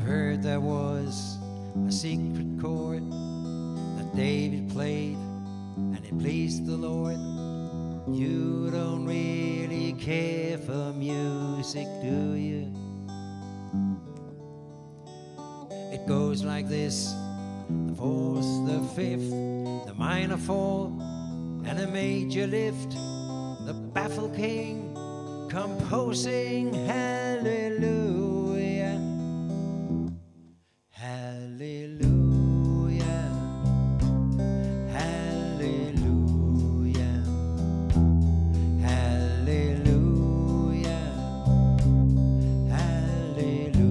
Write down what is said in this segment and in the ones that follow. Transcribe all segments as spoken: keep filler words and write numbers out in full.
I've heard there was a secret chord that David played and it pleased the Lord. You don't really care for music, do you? It goes like this: the fourth, the fifth, the minor fall, and a major lift. The baffled king composing hallelujah, hallelujah, hallelujah, hallelujah, hallelujah.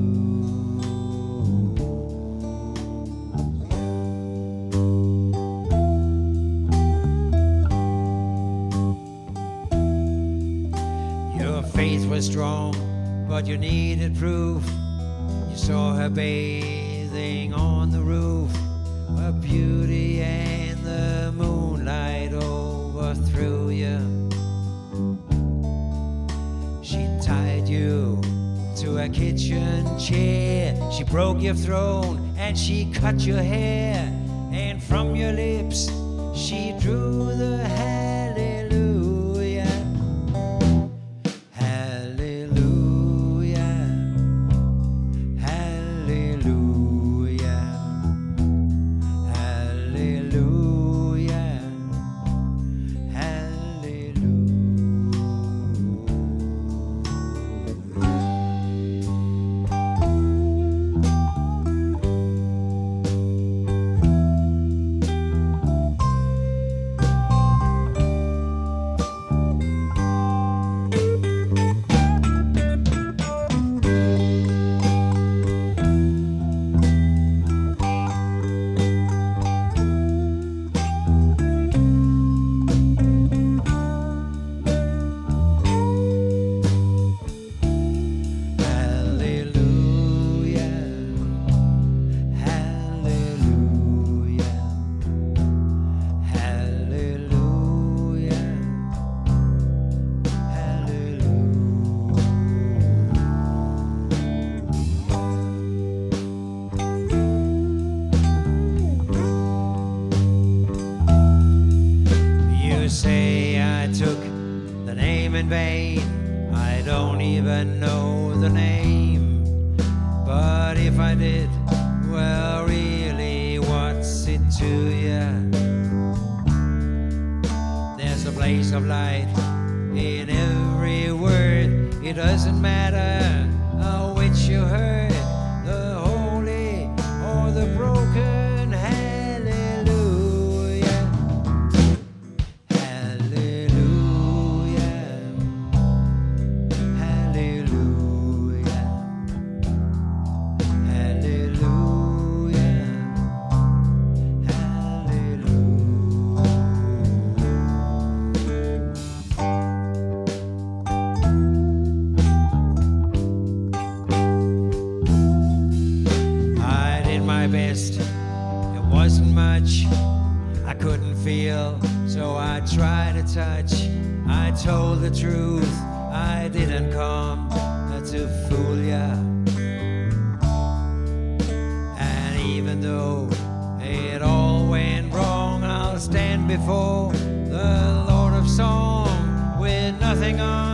Your faith was strong, but you needed proof. You saw her bathing on the roof, her beauty and the moonlight overthrew you. She tied you to a kitchen chair, she broke your throne and she cut your hair, and from your lips she drew the hallelujah, hallelujah, hallelujah, hallelujah, hallelujah. You say I took the name in vain, I don't even know the name. But if I did, well really what's it to you? There's a place of light in every word. It doesn't matter uh, which you heard, the holy or the broken. Hallelujah, hallelujah, hallelujah, hallelujah, hallelujah. I did my best, it wasn't much. I couldn't feel, so I tried to touch. I told the truth, I didn't come to fool ya. And even though it all went wrong, I'll stand before the Lord of Song with nothing on